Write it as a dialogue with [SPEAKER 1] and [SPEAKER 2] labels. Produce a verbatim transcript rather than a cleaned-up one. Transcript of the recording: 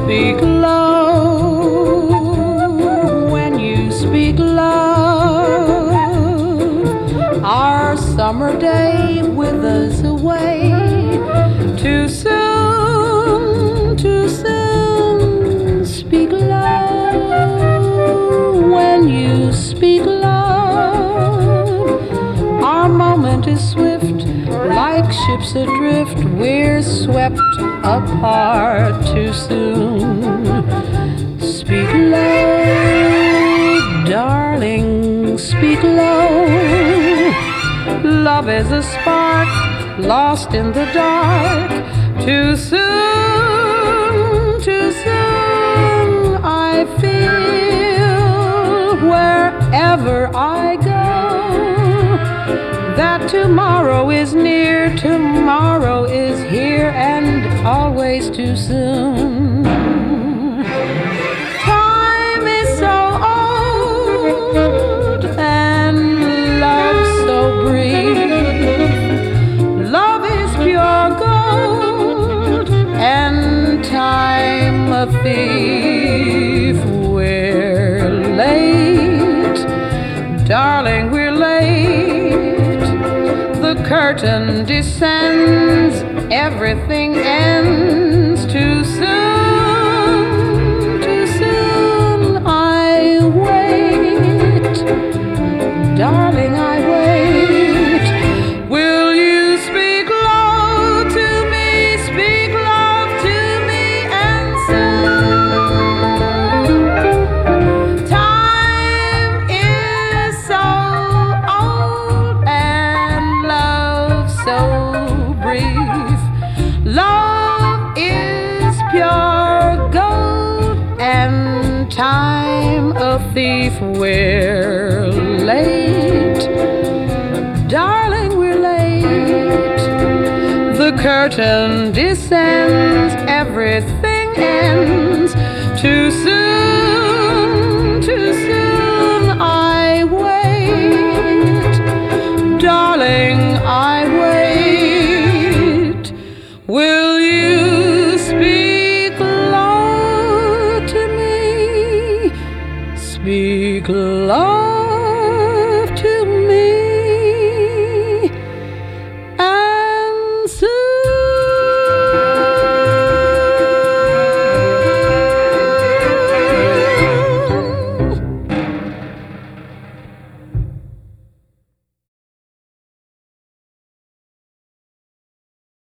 [SPEAKER 1] speak low, when you speak love, our summer day withers away. Too soon, too soon, speak low, when you speak love, our moment is swift, like ships adrift, we're swept apart too soon. Speak low, darling, speak low. Love is a spark lost in the dark. Too soon, too soon, I feel wherever I go that tomorrow is near, tomorrow is here, and always too soon. Time is so old and love so brief. Love is pure gold and time a thief. We're late, darling, we're late. The curtain descends, everything ends. Too soon, too soon, I wait. Darling, I wait. Will you speak low to me, speak love to me, and soon. Time is so old and so brief. Love is pure gold and time a thief. We're late, darling, we're late. The curtain descends, everything ends. Too soon, too soon, I wait. Darling, I wait. Will you speak low to me? Speak low.